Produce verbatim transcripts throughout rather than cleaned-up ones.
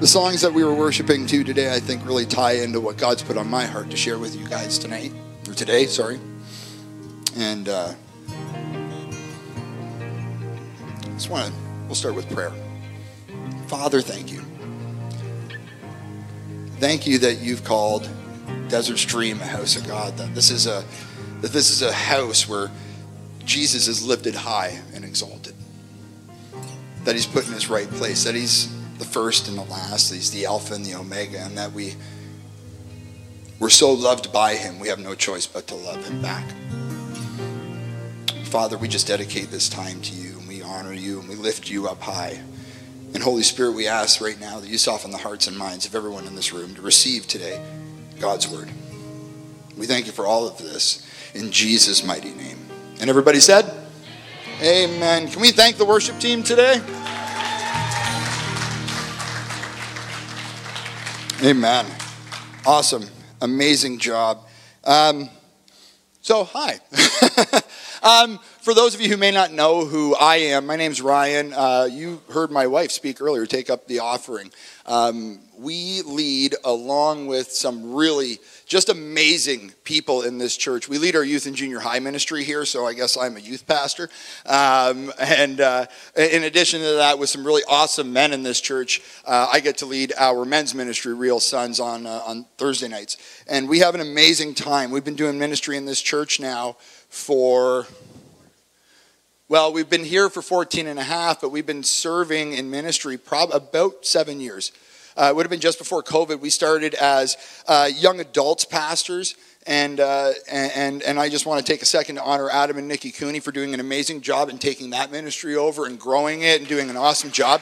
The songs that we were worshiping to today, I think, really tie into what God's put on my heart to share with you guys tonight, or today, sorry. And uh, I just want to, we'll start with prayer. Father, thank you. Thank you that you've called Desert Stream a house of God, that this is a, that this is a house where Jesus is lifted high and exalted, that he's put in his right place, that he's the first and the last, he's the Alpha and the Omega, and that we, we're so loved by him, we have no choice but to love him back. Father, we just dedicate this time to you, and we honor you, and we lift you up high. And Holy Spirit, we ask right now that you soften the hearts and minds of everyone in this room to receive today God's word. We thank you for all of this in Jesus' mighty name. And everybody said, amen. Can we thank the worship team today? Amen. Awesome. Amazing job. Um, so, hi. um, for those of you who may not know who I am, my name's Ryan. Uh, you heard my wife speak earlier, take up the offering. Um, we lead, along with some really just amazing people in this church. We lead our youth and junior high ministry here, so I guess I'm a youth pastor. Um, and uh, in addition to that, with some really awesome men in this church, uh, I get to lead our men's ministry, Real Sons, on uh, on Thursday nights. And we have an amazing time. We've been doing ministry in this church now for... Well, we've been here for fourteen and a half, but we've been serving in ministry prob- about seven years. Uh, it would have been just before COVID. We started as uh, young adults pastors, and, uh, and and I just want to take a second to honor Adam and Nikki Cooney for doing an amazing job in taking that ministry over and growing it and doing an awesome job.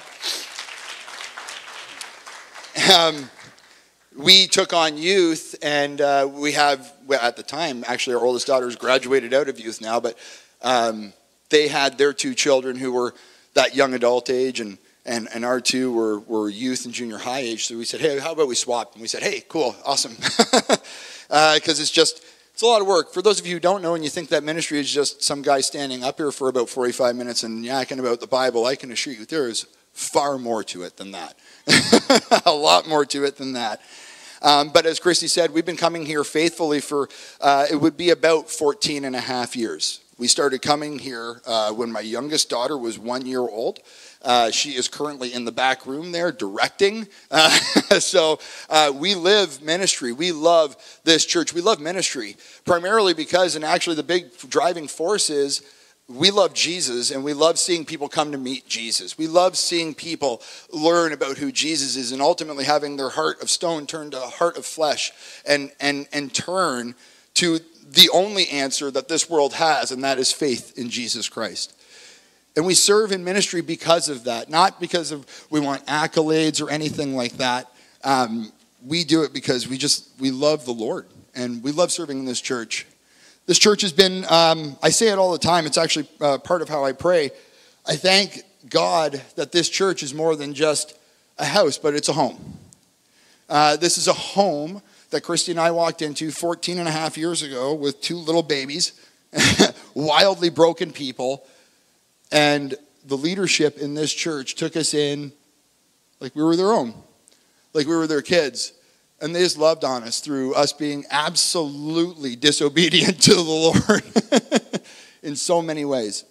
Um, we took on youth, and uh, we have, well, at the time, actually our oldest daughter's graduated out of youth now, but... Um, They had their two children who were that young adult age, and, and, and our two were, were youth and junior high age. So we said, hey, how about we swap? And we said, hey, cool, awesome. Because uh, it's just, it's a lot of work. For those of you who don't know and you think that ministry is just some guy standing up here for about forty-five minutes and yakking about the Bible, I can assure you there is far more to it than that. A lot more to it than that. Um, but as Christy said, we've been coming here faithfully for, uh, it would be about fourteen and a half years. We started coming here uh, when my youngest daughter was one year old. Uh, she is currently in the back room there directing. Uh, so uh, we live ministry. We love this church. We love ministry primarily because, and actually the big driving force is, we love Jesus, and we love seeing people come to meet Jesus. We love seeing people learn about who Jesus is and ultimately having their heart of stone turn to a heart of flesh and, and, and turn to the only answer that this world has, and that is faith in Jesus Christ. And we serve in ministry because of that, not because of we want accolades or anything like that. Um, we do it because we just, we love the Lord, and we love serving in this church. This church has been, um, I say it all the time, it's actually uh, part of how I pray. I thank God that this church is more than just a house, but it's a home. Uh, this is a home that Christy and I walked into fourteen and a half years ago with two little babies, wildly broken people, and the leadership in this church took us in like we were their own, like we were their kids, and they just loved on us through us being absolutely disobedient to the Lord in so many ways.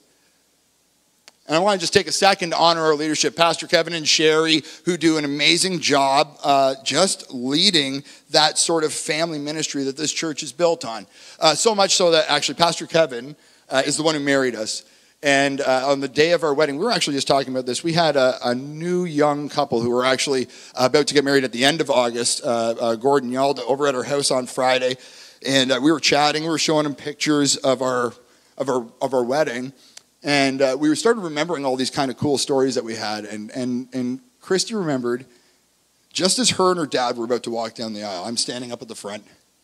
And I want to just take a second to honor our leadership, Pastor Kevin and Sherry, who do an amazing job uh, just leading that sort of family ministry that this church is built on. Uh, so much so that actually Pastor Kevin uh, is the one who married us. And uh, on the day of our wedding, we were actually just talking about this. We had a, a new young couple who were actually about to get married at the end of August, uh, uh, Gordon Yalda, over at our house on Friday. And uh, we were chatting. We were showing him pictures of our of our of our wedding. And uh, we started remembering all these kind of cool stories that we had. And, and, and Christy remembered, just as her and her dad were about to walk down the aisle, I'm standing up at the front.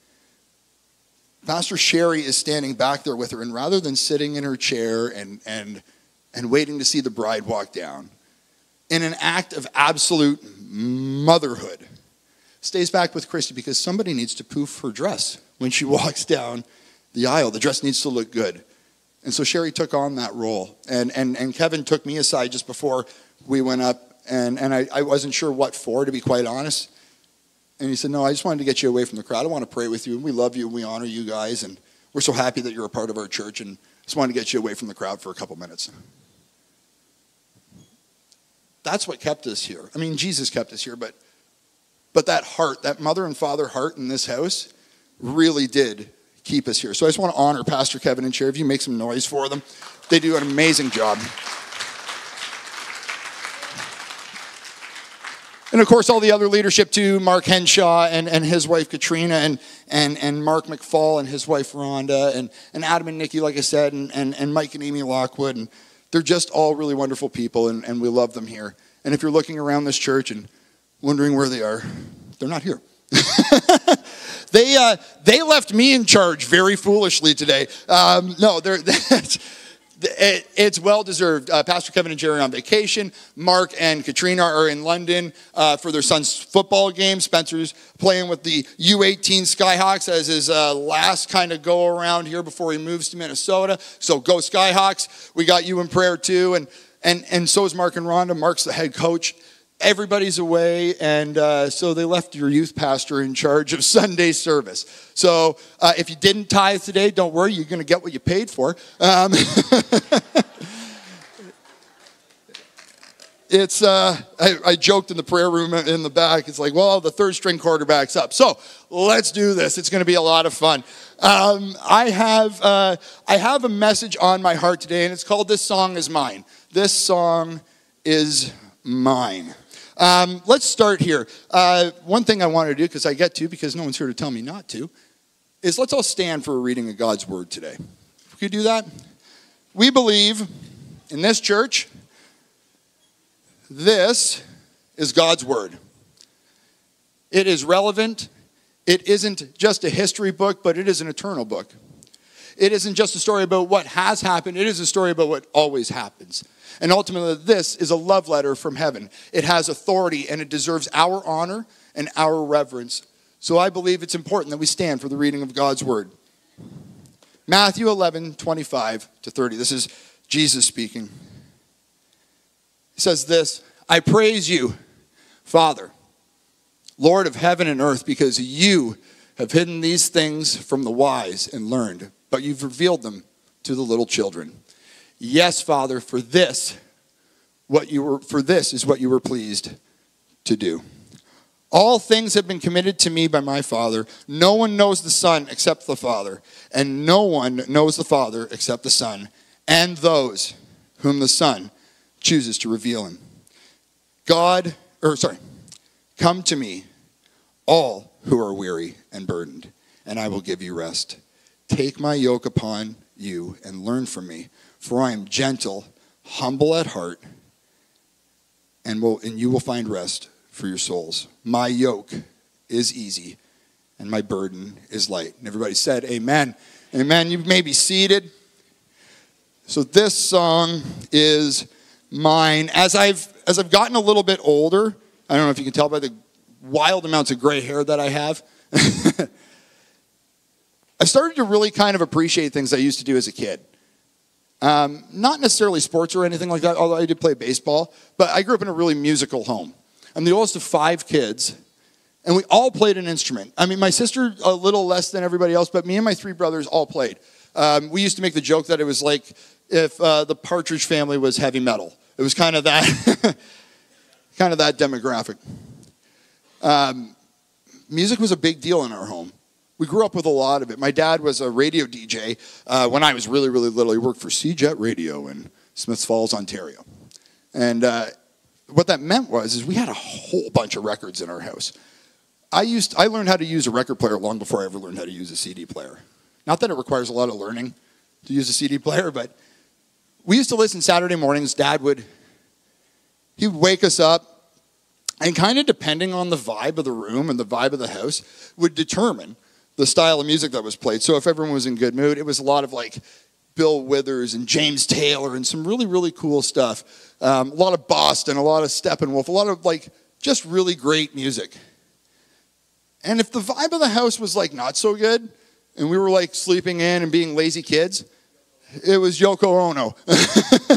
Pastor Sherry is standing back there with her. And rather than sitting in her chair and, and, and waiting to see the bride walk down, in an act of absolute motherhood, stays back with Christy because somebody needs to poof her dress when she walks down the aisle. The dress needs to look good. And so Sherry took on that role. And, and, and Kevin took me aside just before we went up And, and I, I wasn't sure what for, to be quite honest. And he said, no, I just wanted to get you away from the crowd. I want to pray with you, and we love you, and we honor you guys, and we're so happy that you're a part of our church, and just wanted to get you away from the crowd for a couple minutes. That's what kept us here. I mean, Jesus kept us here, but but that heart, that mother and father heart in this house really did keep us here. So I just want to honor Pastor Kevin and Chair. If you make some noise for them, they do an amazing job. And of course, all the other leadership too, Mark Henshaw and, and his wife Katrina, and, and, and Mark McFall and his wife Rhonda, and, and Adam and Nikki, like I said, and, and, and Mike and Amy Lockwood. And they're just all really wonderful people, and, and we love them here. And if you're looking around this church and wondering where they are, they're not here. they uh, they left me in charge very foolishly today. Um, no, they're... It, it's well-deserved. Uh, Pastor Kevin and Jerry are on vacation. Mark and Katrina are in London uh, for their son's football game. Spencer's playing with the U eighteen Skyhawks as his uh, last kind of go-around here before he moves to Minnesota. So go Skyhawks. We got you in prayer too. And, and, and so is Mark and Rhonda. Mark's the head coach. Everybody's away, and uh, so they left your youth pastor in charge of Sunday service. So uh, if you didn't tithe today, don't worry, you're going to get what you paid for. Um, it's uh, I, I joked in the prayer room in the back. It's like, well, the third string quarterback's up, so let's do this. It's going to be a lot of fun. Um, I have uh, I have a message on my heart today, and it's called "This Song Is Mine." This song is mine. Um, let's start here. Uh, one thing I want to do, because I get to, because no one's here to tell me not to, is let's all stand for a reading of God's Word today. If we could do that. We believe in this church, this is God's Word. It is relevant. It isn't just a history book, but it is an eternal book. It isn't just a story about what has happened. It is a story about what always happens. And ultimately, this is a love letter from heaven. It has authority, and it deserves our honor and our reverence. So I believe it's important that we stand for the reading of God's Word. Matthew eleven, twenty-five to thirty. This is Jesus speaking. He says this, I praise you, Father, Lord of heaven and earth, because you have hidden these things from the wise and learned, but you've revealed them to the little children. Yes, Father, for this, what you were for this is what you were pleased to do. All things have been committed to me by my Father. No one knows the Son except the Father, and no one knows the Father except the Son, and those whom the Son chooses to reveal him. God, or sorry, come to me, all who are weary and burdened, and I will give you rest. Take my yoke upon you and learn from me. For I am gentle, humble at heart, and will and you will find rest for your souls. My yoke is easy, and my burden is light. And everybody said, amen. Amen. You may be seated. So this song is mine. As I've as I've gotten a little bit older, I don't know if you can tell by the wild amounts of gray hair that I have. I started to really kind of appreciate things I used to do as a kid. Um, not necessarily sports or anything like that, although I did play baseball, but I grew up in a really musical home. I'm the oldest of five kids, and we all played an instrument. I mean, my sister a little less than everybody else, but me and my three brothers all played. Um, we used to make the joke that it was like if uh, the Partridge Family was heavy metal. It was kind of that, kind of that demographic. Um, music was a big deal in our home. We grew up with a lot of it. My dad was a radio D J uh, when I was really, really little. He worked for C Jet Radio in Smiths Falls, Ontario. And uh, what that meant was is we had a whole bunch of records in our house. I used I learned how to use a record player long before I ever learned how to use a C D player. Not that it requires a lot of learning to use a C D player, but we used to listen Saturday mornings. Dad would, he would wake us up, and kind of depending on the vibe of the room and the vibe of the house would determine the style of music that was played. So if everyone was in good mood, it was a lot of like Bill Withers and James Taylor and some really, really cool stuff. Um, a lot of Boston, a lot of Steppenwolf, a lot of like just really great music. And if the vibe of the house was like not so good, and we were like sleeping in and being lazy kids, it was Yoko Ono.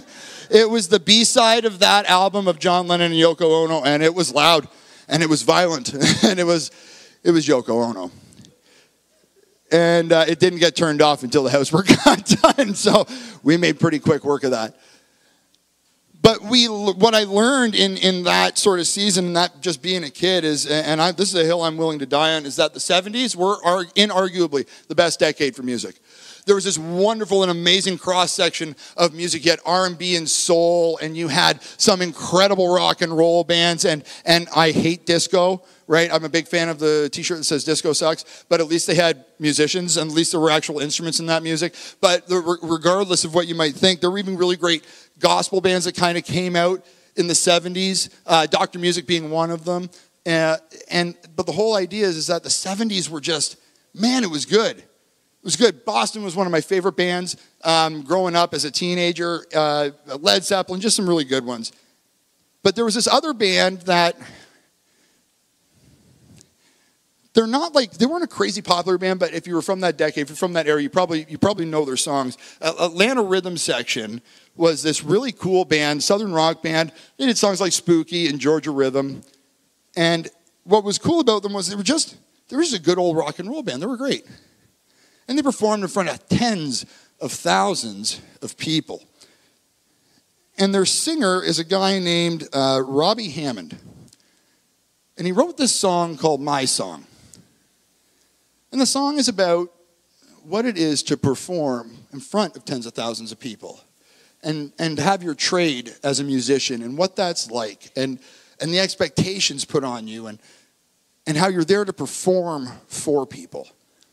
it was the B-side of that album of John Lennon and Yoko Ono, and it was loud, and it was violent, and it was, it was Yoko Ono. And uh, it didn't get turned off until the housework got done, so we made pretty quick work of that. But we, what I learned in, in that sort of season, that just being a kid is, and I, this is a hill I'm willing to die on, is that the seventies were are inarguably the best decade for music. There was this wonderful and amazing cross-section of music. You had R and B and soul, and you had some incredible rock and roll bands, and, and I hate disco, right? I'm a big fan of the t-shirt that says disco sucks, but at least they had musicians, and at least there were actual instruments in that music. But the, regardless of what you might think, there were even really great gospel bands that kind of came out in the seventies, uh, Doctor Music being one of them. Uh, and But the whole idea is, is that the seventies were just, man, it was good. It was good. Boston was one of my favorite bands um, growing up as a teenager. Uh, Led Zeppelin, just some really good ones. But there was this other band that, they're not like, they weren't a crazy popular band, but if you were from that decade, if you're from that era, you probably you probably know their songs. Uh, Atlanta Rhythm Section was this really cool band, southern rock band. They did songs like Spooky and Georgia Rhythm. And what was cool about them was they were just, they were just a good old rock and roll band. They were great. And they performed in front of tens of thousands of people. And their singer is a guy named uh, Robbie Hammond. And he wrote this song called My Song. And the song is about what it is to perform in front of tens of thousands of people and, and have your trade as a musician and what that's like and, and the expectations put on you and, and how you're there to perform for people.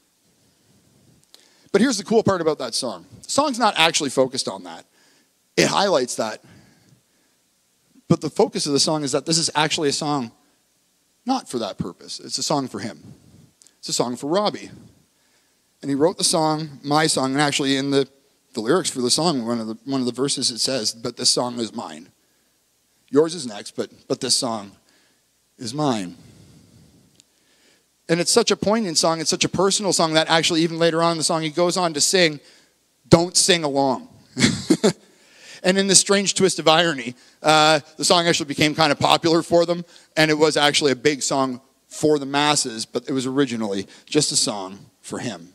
But here's the cool part about that song. The song's not actually focused on that. It highlights that. But the focus of the song is that this is actually a song not for that purpose. It's a song for him. It's a song for Robbie. And he wrote the song, My Song, and actually in the, the lyrics for the song, one of the, one of the verses it says, but this song is mine. Yours is next, but, but this song is mine. And it's such a poignant song, it's such a personal song that actually even later on in the song he goes on to sing, don't sing along. And in this strange twist of irony, uh, the song actually became kind of popular for them, and it was actually a big song for the masses, but it was originally just a song for him.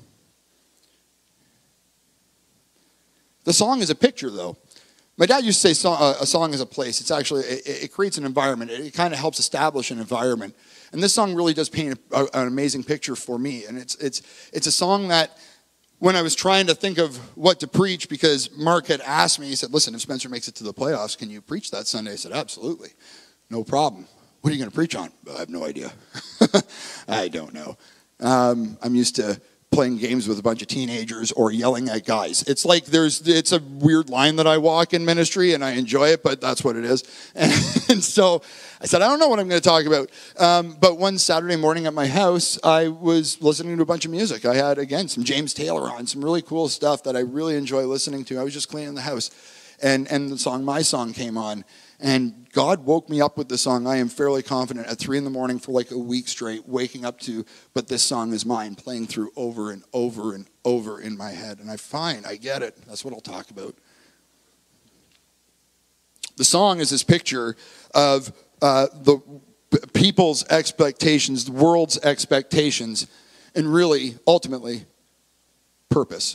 The song is a picture, though. My dad used to say song, uh, a song is a place. It's actually, it, it creates an environment. It, it kind of helps establish an environment. And this song really does paint a, a, an amazing picture for me. And it's it's it's a song that, when I was trying to think of what to preach, because Mark had asked me, he said, listen, if Spencer makes it to the playoffs, can you preach that Sunday? I said, absolutely. No problem. What are you going to preach on? I have no idea. I don't know. Um, I'm used to playing games with a bunch of teenagers or yelling at guys. It's like there's, it's a weird line that I walk in ministry, and I enjoy it, but that's what it is. And, and so I said, I don't know what I'm going to talk about. Um, but one Saturday morning at my house, I was listening to a bunch of music. I had, again, some James Taylor on, some really cool stuff that I really enjoy listening to. I was just cleaning the house, and, and the song, My Song, came on. And God woke me up with this song, I am fairly confident, at three in the morning for like a week straight, waking up to, but this song is mine, playing through over and over and over in my head. And I find, I get it. That's what I'll talk about. The song is this picture of uh, the people's expectations, the world's expectations, and really, ultimately, purpose.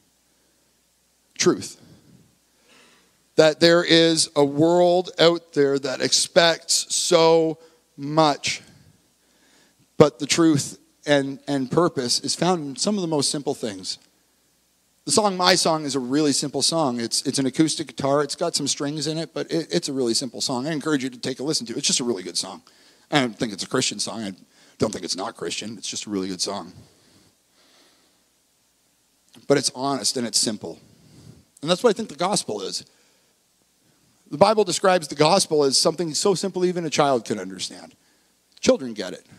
Truth. That there is a world out there that expects so much. But the truth and, and purpose is found in some of the most simple things. The song My Song is a really simple song. It's it's an acoustic guitar. It's got some strings in it, but it, it's a really simple song. I encourage you to take a listen to it. It's just a really good song. I don't think it's a Christian song. I don't think it's not Christian. It's just a really good song. But it's honest and it's simple. And that's what I think the gospel is. The Bible describes the gospel as something so simple even a child can understand. Children get it.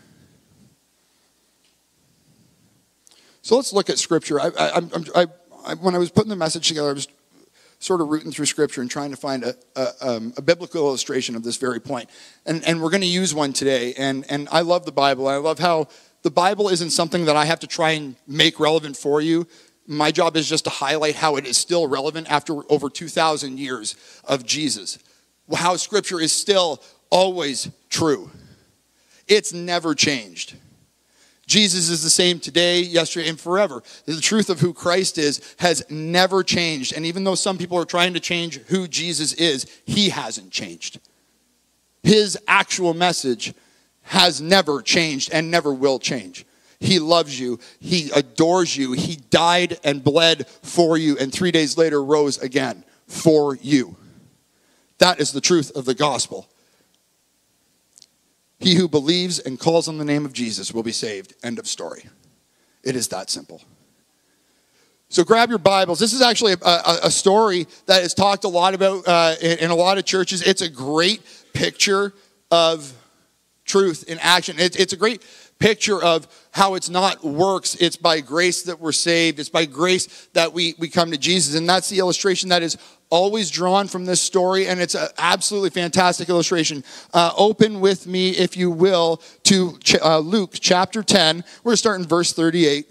So let's look at Scripture. I, I, I, I, when I was putting the message together, I was sort of rooting through Scripture and trying to find a, a, um, a biblical illustration of this very point. And, and we're going to use one today. And, and I love the Bible. I love how the Bible isn't something that I have to try and make relevant for you. My job is just to highlight how it is still relevant after over two thousand years of Jesus. How Scripture is still always true. It's never changed. Jesus is the same today, yesterday, and forever. The truth of who Christ is has never changed. And even though some people are trying to change who Jesus is, he hasn't changed. His actual message has never changed and never will change. He loves you. He adores you. He died and bled for you, and three days later rose again for you. That is the truth of the gospel. He who believes and calls on the name of Jesus will be saved. End of story. It is that simple. So grab your Bibles. This is actually a, a, a story that is talked a lot about uh, in, in a lot of churches. It's a great picture of truth in action. It, it's a great picture of how it's not works. It's by grace that we're saved. It's by grace that we, we come to Jesus. And that's the illustration that is always drawn from this story, and it's an absolutely fantastic illustration. Uh, open with me, if you will, to ch- uh, Luke chapter ten. We're going to start in verse thirty-eight.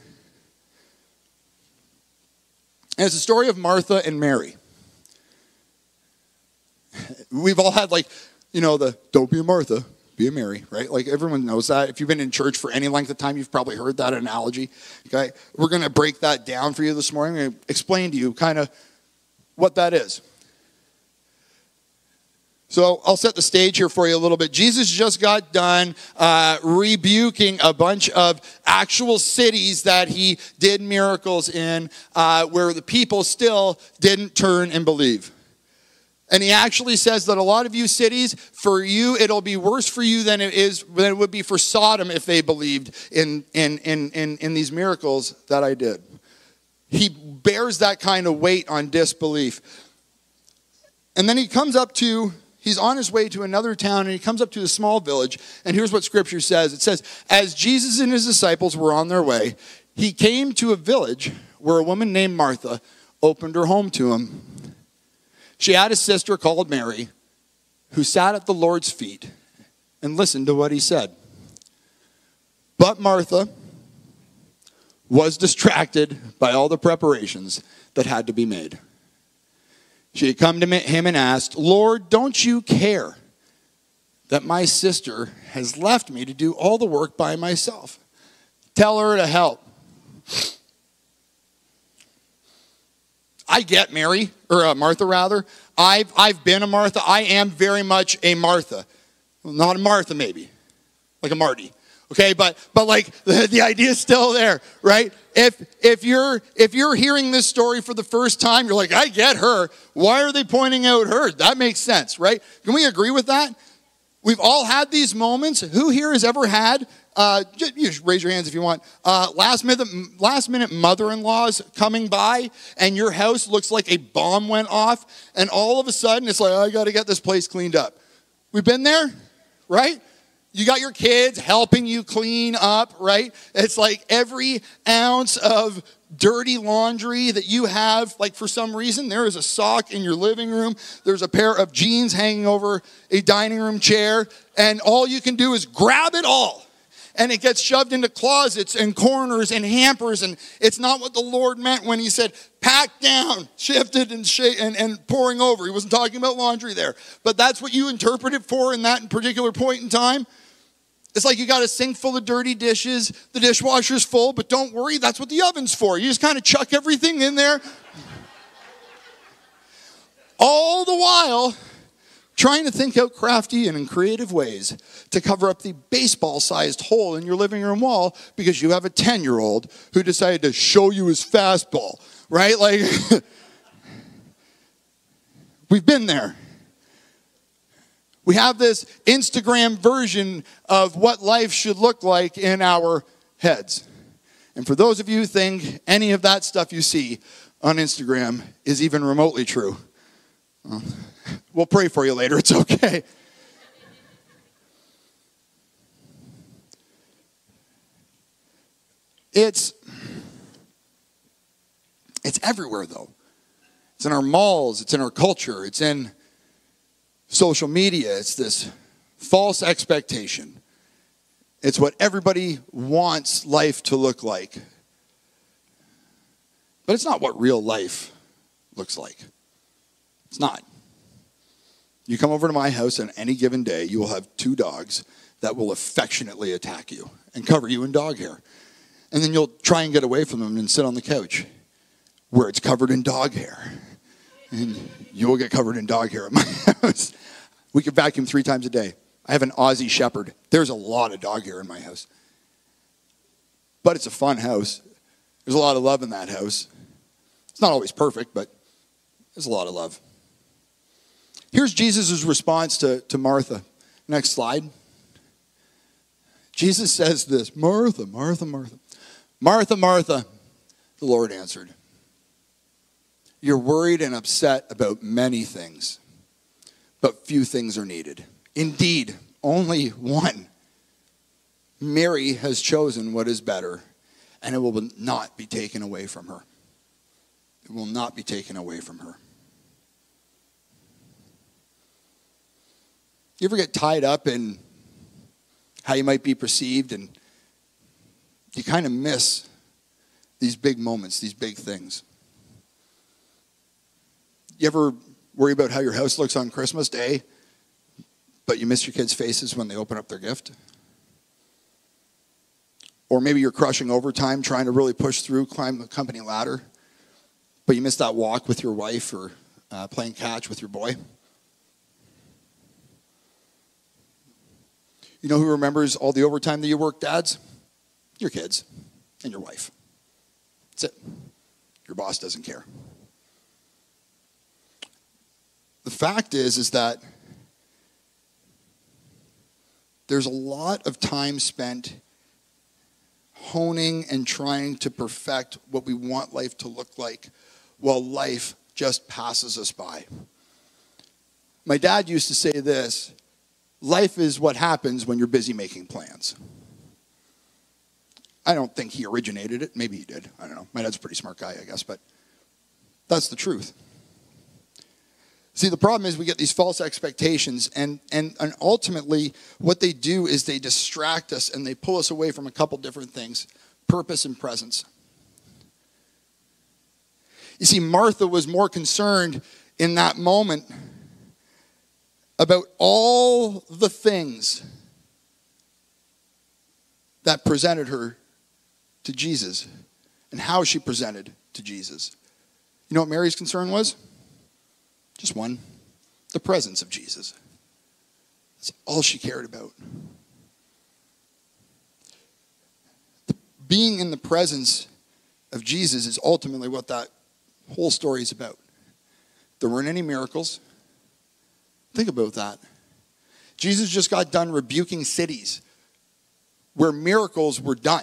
And it's a story of Martha and Mary. We've all had, like, you know, the don't be a Martha, be a Mary, right? Like, everyone knows that. If you've been in church for any length of time, you've probably heard that analogy. Okay, we're going to break that down for you this morning. I'm going to explain to you kind of what that is. So I'll set the stage here for you a little bit. Jesus just got done uh, rebuking a bunch of actual cities that he did miracles in, uh, where the people still didn't turn and believe. And he actually says that a lot of you cities, for you, it'll be worse for you than it is than it would be for Sodom if they believed in in in in, in these miracles that I did. He bears that kind of weight on disbelief. And then he comes up to, he's on his way to another town, and he comes up to a small village. And here's what Scripture says. It says, as Jesus and his disciples were on their way, he came to a village where a woman named Martha opened her home to him. She had a sister called Mary who sat at the Lord's feet and listened to what he said. But Martha was distracted by all the preparations that had to be made. She had come to him and asked, Lord, don't you care that my sister has left me to do all the work by myself? Tell her to help. I get Mary, or uh, Martha rather. I've, I've been a Martha. I am very much a Martha. Well, not a Martha maybe, like a Marty. Okay, but but like the, the idea is still there, right? If if you're if you're hearing this story for the first time, you're like, I get her. Why are they pointing out her? That makes sense, right? Can we agree with that? We've all had these moments. Who here has ever had? Uh, just, you just raise your hands if you want. Uh, last minute, last minute mother-in-laws coming by, and your house looks like a bomb went off, and all of a sudden it's like, oh, I got to get this place cleaned up. We've been there, right? You got your kids helping you clean up, right? It's like every ounce of dirty laundry that you have, like for some reason, there is a sock in your living room. There's a pair of jeans hanging over a dining room chair, and all you can do is grab it all. And it gets shoved into closets and corners and hampers, and it's not what the Lord meant when he said, pack down, shifted and, sh- and, and pouring over. He wasn't talking about laundry there. But that's what you interpret it for in that particular point in time. It's like you got a sink full of dirty dishes, the dishwasher's full, but don't worry, that's what the oven's for. You just kind of chuck everything in there. All the while, trying to think out crafty and in creative ways to cover up the baseball-sized hole in your living room wall because you have a ten-year-old who decided to show you his fastball, right? Like, we've been there. We have this Instagram version of what life should look like in our heads. And for those of you who think any of that stuff you see on Instagram is even remotely true, well, we'll pray for you later. It's okay. It's, it's everywhere, though. It's in our malls. It's in our culture. It's in social media. It's this false expectation. It's what everybody wants life to look like. But it's not what real life looks like. It's not. You come over to my house on any given day, you will have two dogs that will affectionately attack you and cover you in dog hair. And then you'll try and get away from them and sit on the couch where it's covered in dog hair. And you will get covered in dog hair at my house. We can vacuum three times a day. I have an Aussie Shepherd. There's a lot of dog hair in my house. But it's a fun house. There's a lot of love in that house. It's not always perfect, but there's a lot of love. Here's Jesus' response to, to Martha. Next slide. Jesus says this, Martha, Martha, Martha. Martha, Martha, the Lord answered. You're worried and upset about many things, but few things are needed. Indeed, only one. Mary has chosen what is better, and it will not be taken away from her. It will not be taken away from her. You ever get tied up in how you might be perceived, and you kind of miss these big moments, these big things? You ever worry about how your house looks on Christmas Day, but you miss your kids' faces when they open up their gift? Or maybe you're crushing overtime, trying to really push through, climb the company ladder, but you miss that walk with your wife or uh, playing catch with your boy? You know who remembers all the overtime that you work, dads? Your kids and your wife. That's it. Your boss doesn't care. The fact is, is that there's a lot of time spent honing and trying to perfect what we want life to look like while life just passes us by. My dad used to say this, life is what happens when you're busy making plans. I don't think he originated it. Maybe he did. I don't know. My dad's a pretty smart guy, I guess, but that's the truth. See, the problem is we get these false expectations, and, and, and ultimately what they do is they distract us and they pull us away from a couple different things, purpose and presence. You see, Martha was more concerned in that moment about all the things that presented her to Jesus and how she presented to Jesus. You know what Mary's concern was? Just one, the presence of Jesus. That's all she cared about. The, being in the presence of Jesus is ultimately what that whole story is about. There weren't any miracles. Think about that. Jesus just got done rebuking cities where miracles were done.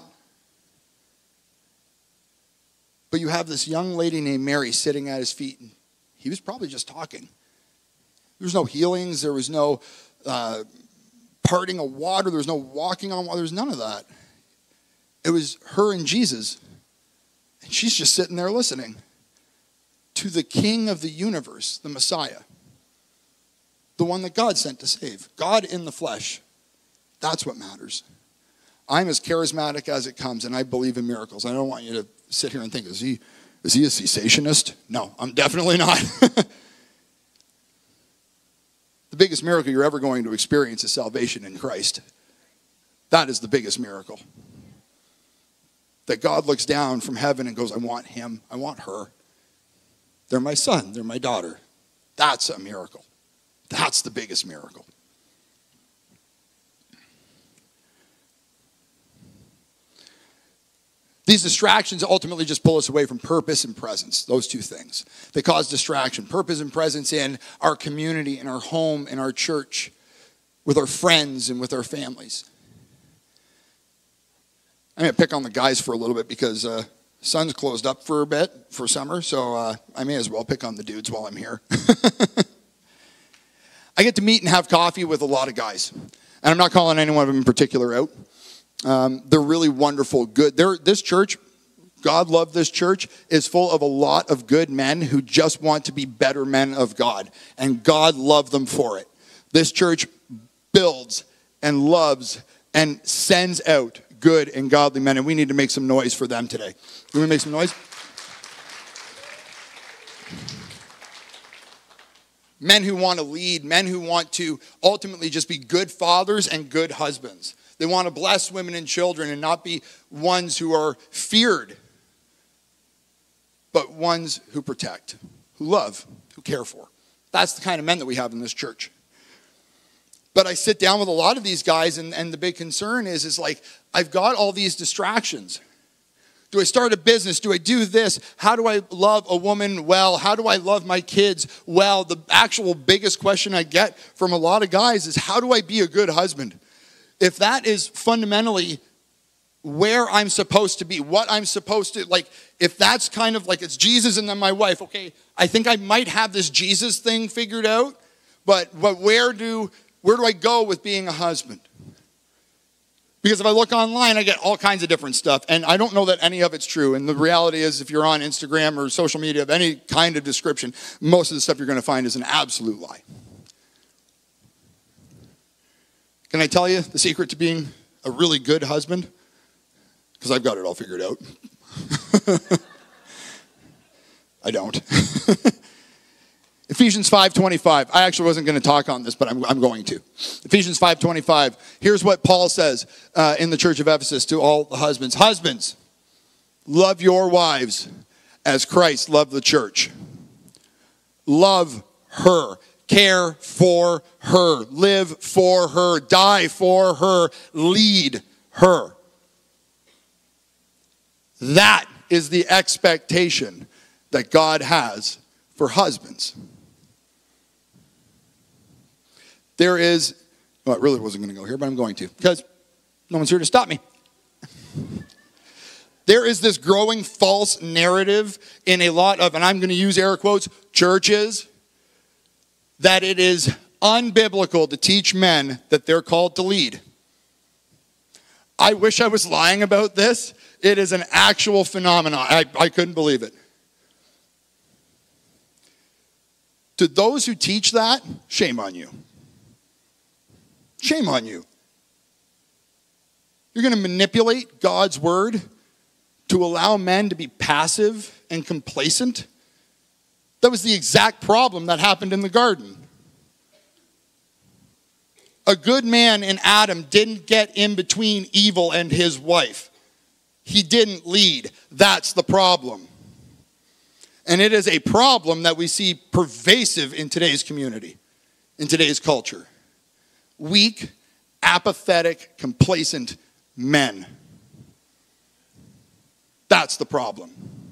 But you have this young lady named Mary sitting at his feet, and he was probably just talking. There was no healings. There was no uh, parting of water. There was no walking on water. There was none of that. It was her and Jesus. And she's just sitting there listening to the King of the universe, the Messiah. The one that God sent to save. God in the flesh. That's what matters. I'm as charismatic as it comes, and I believe in miracles. I don't want you to sit here and think, is he... Is he a cessationist? No, I'm definitely not. The biggest miracle you're ever going to experience is salvation in Christ. That is the biggest miracle. That God looks down from heaven and goes, I want him, I want her. They're my son, they're my daughter. That's a miracle. That's the biggest miracle. These distractions ultimately just pull us away from purpose and presence, those two things. They cause distraction, purpose and presence in our community, in our home, in our church, with our friends and with our families. I'm going to pick on the guys for a little bit because uh, sun's closed up for a bit for summer, so uh, I may as well pick on the dudes while I'm here. I get to meet and have coffee with a lot of guys, and I'm not calling any one of them in particular out. Um, they're really wonderful, good. They're, this church, God love this church, is full of a lot of good men who just want to be better men of God. And God loved them for it. This church builds and loves and sends out good and godly men. And we need to make some noise for them today. Can we make some noise? men who want to lead, men who want to ultimately just be good fathers and good husbands. They want to bless women and children and not be ones who are feared, but ones who protect, who love, who care for. That's the kind of men that we have in this church. But I sit down with a lot of these guys, and, and the big concern is, is like, I've got all these distractions. Do I start a business? Do I do this? How do I love a woman well? How do I love my kids well? The actual biggest question I get from a lot of guys is, how do I be a good husband? If that is fundamentally where I'm supposed to be, what I'm supposed to, like, if that's kind of like it's Jesus and then my wife, okay, I think I might have this Jesus thing figured out, but, but where do where do I go with being a husband? Because if I look online, I get all kinds of different stuff, and I don't know that any of it's true. And the reality is, if you're on Instagram or social media of any kind of description, most of the stuff you're going to find is an absolute lie. Can I tell you the secret to being a really good husband? Because I've got it all figured out. I don't. Ephesians five twenty-five. I actually wasn't going to talk on this, but I'm, I'm going to. Ephesians five twenty-five. Here's what Paul says uh, in the church of Ephesus to all the husbands. Husbands, love your wives as Christ loved the church. Love her. Care for her. Live for her. Die for her. Lead her. That is the expectation that God has for husbands. There is, well, I really wasn't going to go here, but I'm going to, because no one's here to stop me. There is this growing false narrative in a lot of, and I'm going to use air quotes, churches, that it is unbiblical to teach men that they're called to lead. I wish I was lying about this. It is an actual phenomenon. I, I couldn't believe it. To those who teach that, shame on you. Shame on you. You're going to manipulate God's word to allow men to be passive and complacent? That was the exact problem that happened in the garden. A good man in Adam didn't get in between evil and his wife. He didn't lead. That's the problem. And it is a problem that we see pervasive in today's community, in today's culture. Weak, apathetic, complacent men. That's the problem.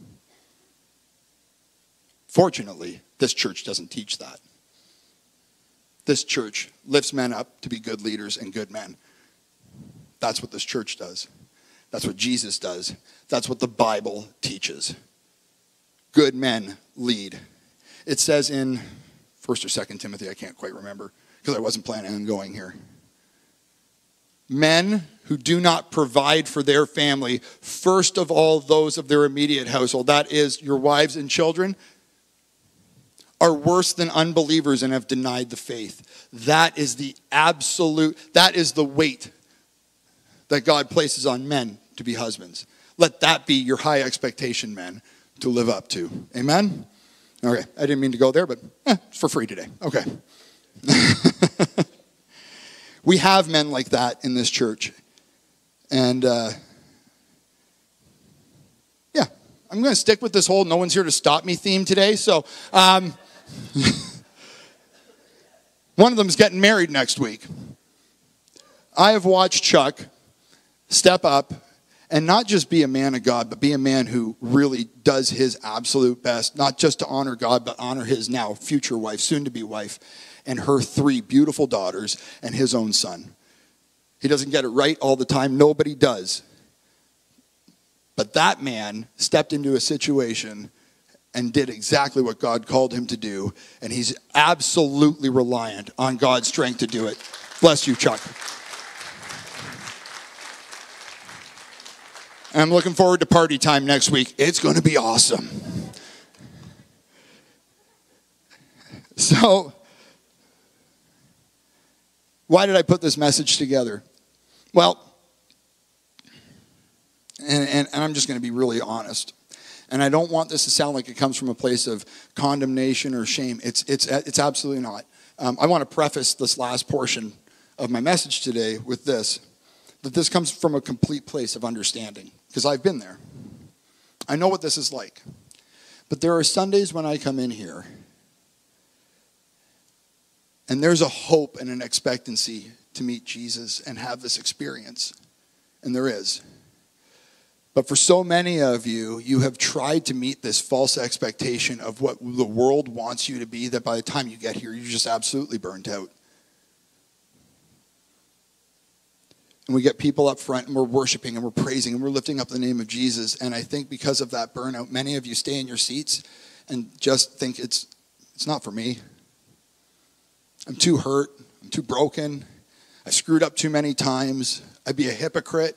Fortunately, this church doesn't teach that. This church lifts men up to be good leaders and good men. That's what this church does. That's what Jesus does. That's what the Bible teaches. Good men lead. It says in First or Second Timothy, I can't quite remember, because I wasn't planning on going here. Men who do not provide for their family, first of all those of their immediate household, that is your wives and children, are worse than unbelievers and have denied the faith. That is the absolute, that is the weight that God places on men to be husbands. Let that be your high expectation, men, to live up to. Amen? Okay, I didn't mean to go there, but eh, it's for free today. Okay. We have men like that in this church. And uh, yeah, I'm going to stick with this whole no one's here to stop me theme today. So um, one of them is getting married next week. I have watched Chuck step up and not just be a man of God, but be a man who really does his absolute best, not just to honor God, but honor his now future wife, soon-to-be wife, and her three beautiful daughters and his own son. He doesn't get it right all the time. Nobody does. But that man stepped into a situation and did exactly what God called him to do, and he's absolutely reliant on God's strength to do it. Bless you, Chuck. And I'm looking forward to party time next week. It's going to be awesome. So, why did I put this message together? Well, and, and, and I'm just going to be really honest. And I don't want this to sound like it comes from a place of condemnation or shame. It's, it's, it's absolutely not. Um, I want to preface this last portion of my message today with this, that this comes from a complete place of understanding, because I've been there. I know what this is like. But there are Sundays when I come in here, and there's a hope and an expectancy to meet Jesus and have this experience. And there is. But for so many of you, you have tried to meet this false expectation of what the world wants you to be, that by the time you get here, you're just absolutely burnt out. And we get people up front, and we're worshiping, and we're praising, and we're lifting up the name of Jesus. And I think because of that burnout, many of you stay in your seats and just think it's it's not for me. I'm too hurt. I'm too broken. I screwed up too many times. I'd be a hypocrite.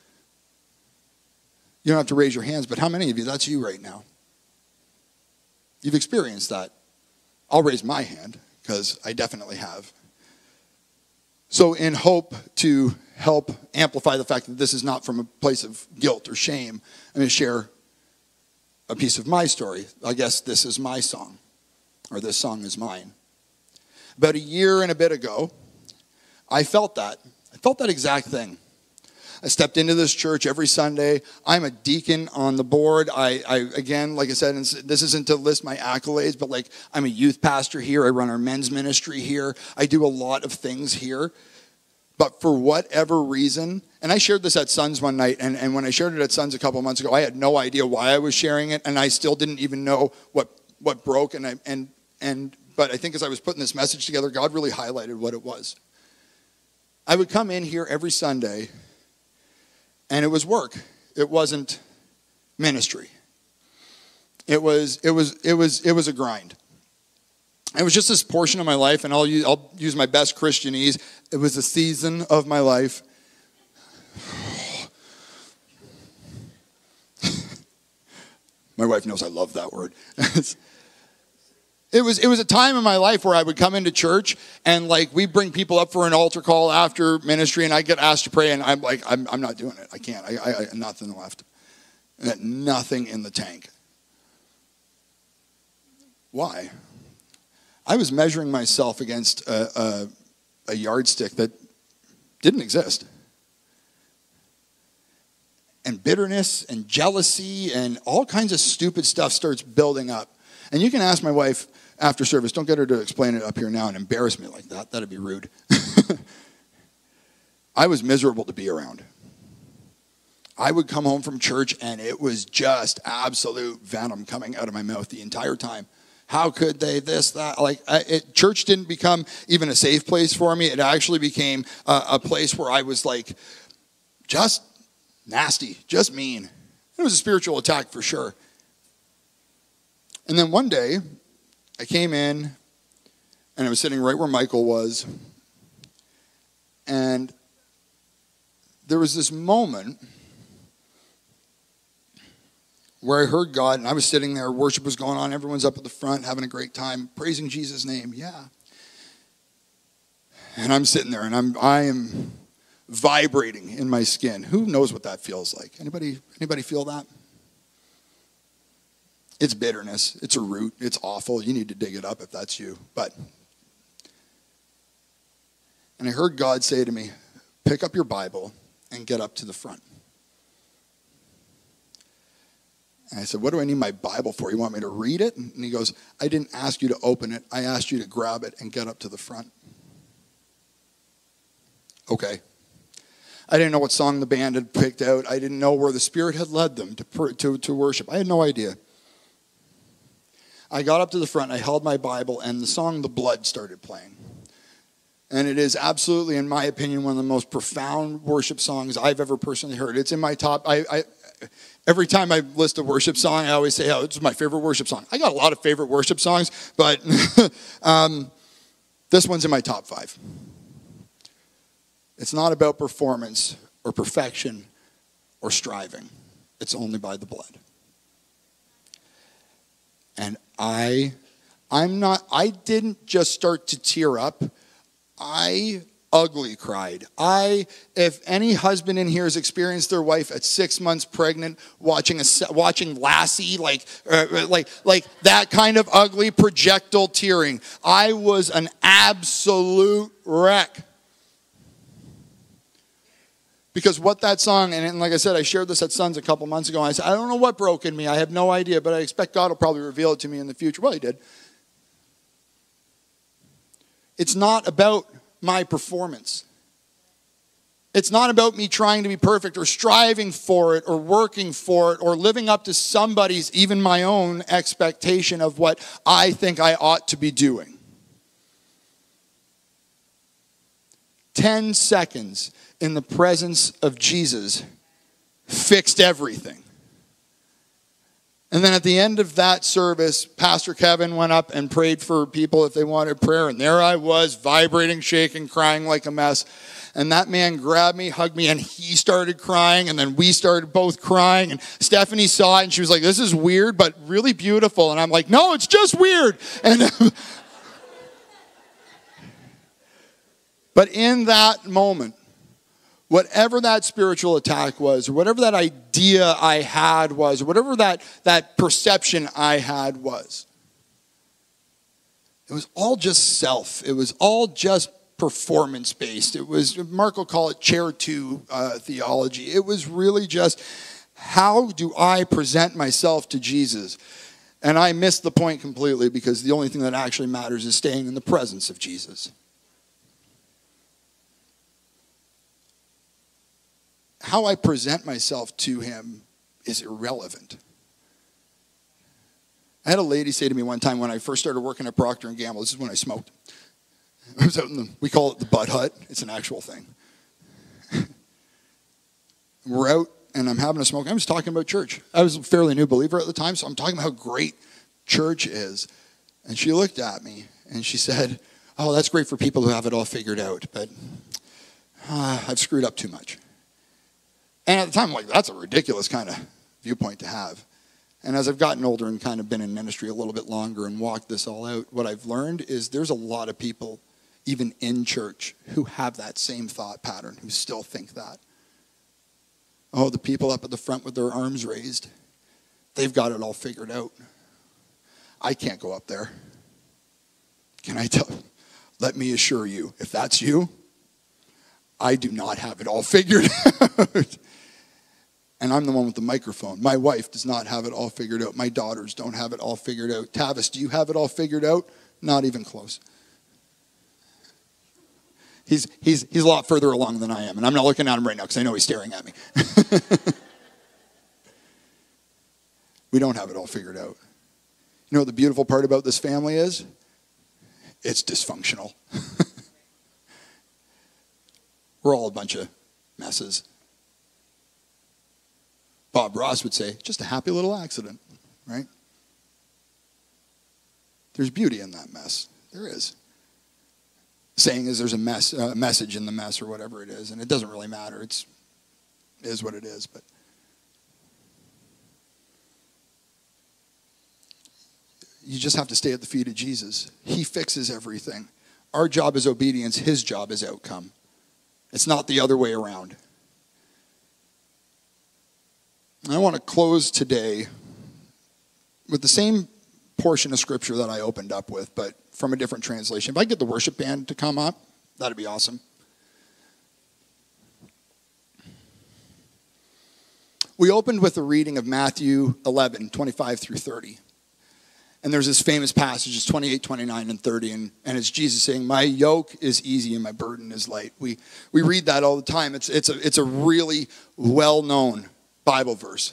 You don't have to raise your hands, but how many of you, that's you right now? You've experienced that. I'll raise my hand, because I definitely have. So in hope to help amplify the fact that this is not from a place of guilt or shame, I'm going to share a piece of my story. I guess this is my song, or this song is mine. About a year and a bit ago, I felt that. I felt that exact thing. I stepped into this church every Sunday. I'm a deacon on the board. I, I again, like I said, and this isn't to list my accolades, but like I'm a youth pastor here. I run our men's ministry here. I do a lot of things here. But for whatever reason, and I shared this at Sons one night, and, and when I shared it at Sons a couple of months ago, I had no idea why I was sharing it, and I still didn't even know what, what broke. And I, and and but I think as I was putting this message together, God really highlighted what it was. I would come in here every Sunday, and it was work. It wasn't ministry. It was it was it was it was a grind. It was just this portion of my life, and I'll use, I'll use my best Christianese. It was a season of my life. My wife knows I love that word. It was it was a time in my life where I would come into church, and like we bring people up for an altar call after ministry, and I get asked to pray, and I'm like, I'm I'm not doing it. I can't. I I, I nothing left. I got nothing in the tank. Why? I was measuring myself against a, a, a yardstick that didn't exist. And bitterness and jealousy and all kinds of stupid stuff starts building up. And you can ask my wife after service. Don't get her to explain it up here now and embarrass me like that. That'd be rude. I was miserable to be around. I would come home from church, and it was just absolute venom coming out of my mouth the entire time. How could they this, that? Like, I, it, church didn't become even a safe place for me. It actually became a, a place where I was like, just nasty, just mean. It was a spiritual attack for sure. And then one day, I came in, and I was sitting right where Michael was. And there was this moment where I heard God, and I was sitting there, worship was going on, everyone's up at the front having a great time, praising Jesus' name, yeah. And I'm sitting there, and I'm I am vibrating in my skin. Who knows what that feels like? Anybody, anybody feel that? It's bitterness. It's a root. It's awful. You need to dig it up if that's you. But, and I heard God say to me, pick up your Bible and get up to the front. And I said, what do I need my Bible for? You want me to read it? And he goes, I didn't ask you to open it. I asked you to grab it and get up to the front. Okay. I didn't know what song the band had picked out. I didn't know where the Spirit had led them to, to, to worship. I had no idea. I got up to the front, I held my Bible, and the song The Blood started playing. And it is absolutely, in my opinion, one of the most profound worship songs I've ever personally heard. It's in my top. I, I every time I list a worship song, I always say, oh, it's my favorite worship song. I got a lot of favorite worship songs, but um, this one's in my top five. It's not about performance or perfection or striving. It's only by the blood. And I, I'm not, I didn't just start to tear up. I ugly cried. I, if any husband in here has experienced their wife at six months pregnant, watching a watching Lassie, like uh, like like that kind of ugly projectile tearing, I was an absolute wreck. Because what that song, and, and like I said, I shared this at Sons a couple months ago. And I said, I don't know what broke in me. I have no idea, but I expect God will probably reveal it to me in the future. Well, he did. It's not about my performance. It's not about me trying to be perfect or striving for it or working for it or living up to somebody's, even my own, expectation of what I think I ought to be doing. Ten seconds in the presence of Jesus fixed everything. And then at the end of that service, Pastor Kevin went up and prayed for people if they wanted prayer. And there I was, vibrating, shaking, crying like a mess. And that man grabbed me, hugged me, and he started crying. And then we started both crying. And Stephanie saw it, and she was like, this is weird, but really beautiful. And I'm like, no, it's just weird. And but in that moment, whatever that spiritual attack was, or whatever that idea I had was, or whatever that, that perception I had was, it was all just self. It was all just performance-based. It was, Mark will call it chair two uh, theology. It was really just, how do I present myself to Jesus? And I missed the point completely, because the only thing that actually matters is staying in the presence of Jesus. How I present myself to him is irrelevant. I had a lady say to me one time when I first started working at Procter and Gamble, this is when I smoked. I was out in the, we call it the Bud Hut. It's an actual thing. We're out and I'm having a smoke. I was talking about church. I was a fairly new believer at the time, so I'm talking about how great church is. And she looked at me and she said, oh, that's great for people who have it all figured out, but uh, I've screwed up too much. And at the time, I'm like, that's a ridiculous kind of viewpoint to have. And as I've gotten older and kind of been in ministry a little bit longer and walked this all out, what I've learned is there's a lot of people, even in church, who have that same thought pattern, who still think that. Oh, the people up at the front with their arms raised, they've got it all figured out. I can't go up there. Can I tell? Let me assure you, if that's you, I do not have it all figured out. And I'm the one with the microphone. My wife does not have it all figured out. My daughters don't have it all figured out. Tavis, do you have it all figured out? Not even close. He's, he's, he's a lot further along than I am. And I'm not looking at him right now because I know he's staring at me. We don't have it all figured out. You know what the beautiful part about this family is? It's dysfunctional. We're all a bunch of messes. Bob Ross would say, just a happy little accident, right? There's beauty in that mess. There is. Saying is there's a mess, a message in the mess or whatever it is, and it doesn't really matter. It's, it is what it is, but you just have to stay at the feet of Jesus. He fixes everything. Our job is obedience. His job is outcome. It's not the other way around. I want to close today with the same portion of scripture that I opened up with, but from a different translation. If I get the worship band to come up, that'd be awesome. We opened with a reading of Matthew eleven, twenty-five through thirty. And there's this famous passage, it's twenty-eight, twenty-nine, and thirty, and, and it's Jesus saying, my yoke is easy and my burden is light. We we read that all the time. It's, it's, a, it's a really well-known Bible verse.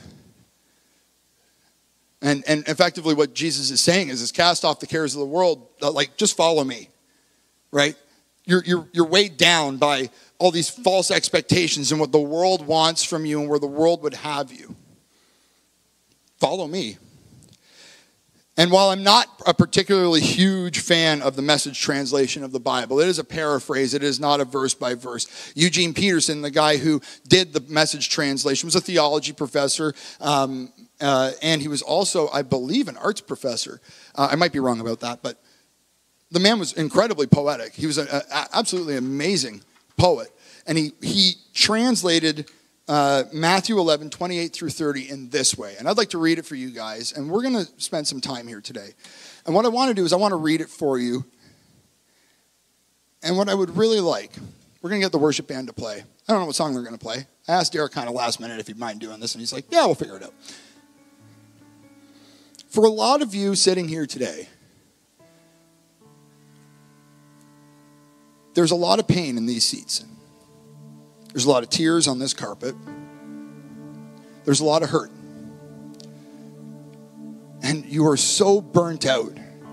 And, and effectively what Jesus is saying is, is cast off the cares of the world, like just follow me, right? You're, you're, you're weighed down by all these false expectations and what the world wants from you and where the world would have you. Follow me. And while I'm not a particularly huge fan of the Message translation of the Bible, it is a paraphrase. It is not a verse by verse. Eugene Peterson, the guy who did the Message translation, was a theology professor, um, uh, and he was also, I believe, an arts professor. Uh, I might be wrong about that, but the man was incredibly poetic. He was an absolutely amazing poet. And he, he translated uh, Matthew eleven, twenty-eight through thirty in this way. And I'd like to read it for you guys. And we're going to spend some time here today. And what I want to do is I want to read it for you. And what I would really like, we're going to get the worship band to play. I don't know what song they're going to play. I asked Derek kind of last minute if he'd mind doing this. And he's like, yeah, we'll figure it out. For a lot of you sitting here today, there's a lot of pain in these seats. There's a lot of tears on this carpet. There's a lot of hurt. And you are so burnt out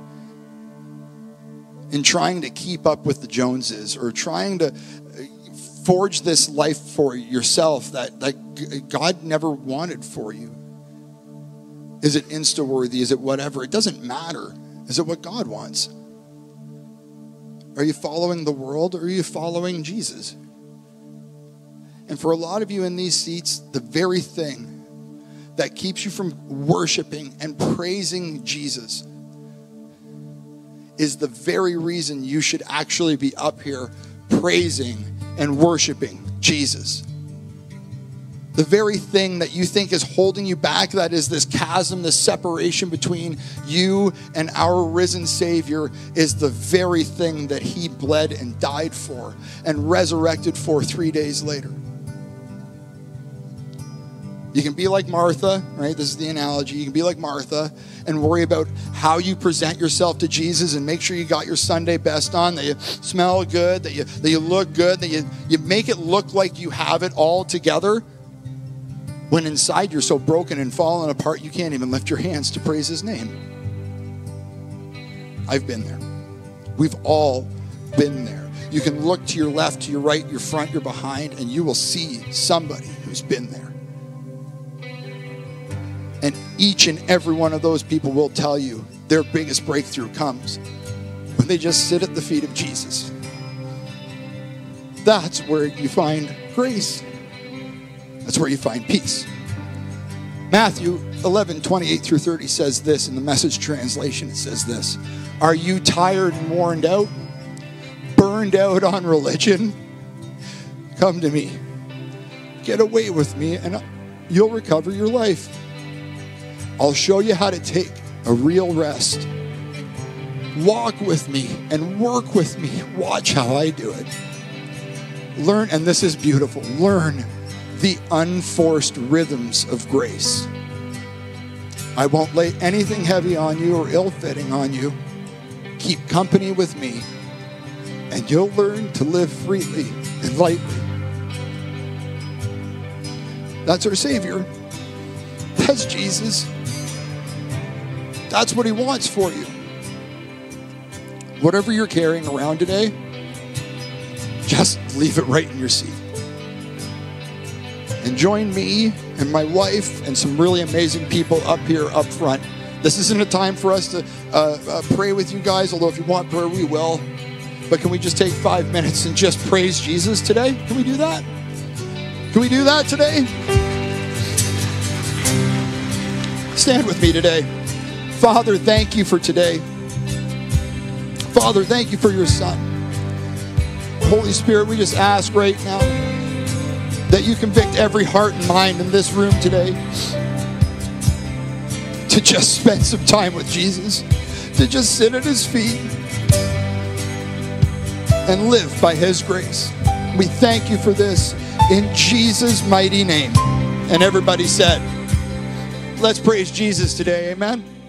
in trying to keep up with the Joneses or trying to forge this life for yourself that, that God never wanted for you. Is it Insta-worthy? Is it whatever? It doesn't matter. Is it what God wants? Are you following the world or are you following Jesus? And for a lot of you in these seats, the very thing that keeps you from worshiping and praising Jesus is the very reason you should actually be up here praising and worshiping Jesus. The very thing that you think is holding you back, that is this chasm, this separation between you and our risen Savior, is the very thing that he bled and died for and resurrected for three days later. You can be like Martha, right? This is the analogy. You can be like Martha and worry about how you present yourself to Jesus and make sure you got your Sunday best on, that you smell good, that you, that you look good, that you, you make it look like you have it all together, when inside you're so broken and fallen apart you can't even lift your hands to praise his name. I've been there. We've all been there. You can look to your left, to your right, your front, your behind, and you will see somebody who's been there. And each and every one of those people will tell you their biggest breakthrough comes when they just sit at the feet of Jesus. That's where you find grace. That's where you find peace. Matthew eleven, twenty-eight through thirty says this in the Message translation. It says this: are you tired and worn out, burned out on religion? Come to me. Get away with me and you'll recover your life. I'll show you how to take a real rest. Walk with me and work with me. Watch how I do it. Learn, and this is beautiful, learn the unforced rhythms of grace. I won't lay anything heavy on you or ill-fitting on you. Keep company with me, and you'll learn to live freely and lightly. That's our Savior. That's Jesus. That's what he wants for you. Whatever you're carrying around today, just leave it right in your seat. And join me and my wife and some really amazing people up here up front. This isn't a time for us to uh, uh, pray with you guys, although if you want prayer, we will. But can we just take five minutes and just praise Jesus today? Can we do that? Can we do that today? Stand with me today. Father, thank you for today. Father, thank you for your Son. Holy Spirit, we just ask right now that you convict every heart and mind in this room today to just spend some time with Jesus, to just sit at his feet and live by his grace. We thank you for this in Jesus' mighty name. And everybody said, let's praise Jesus today. Amen.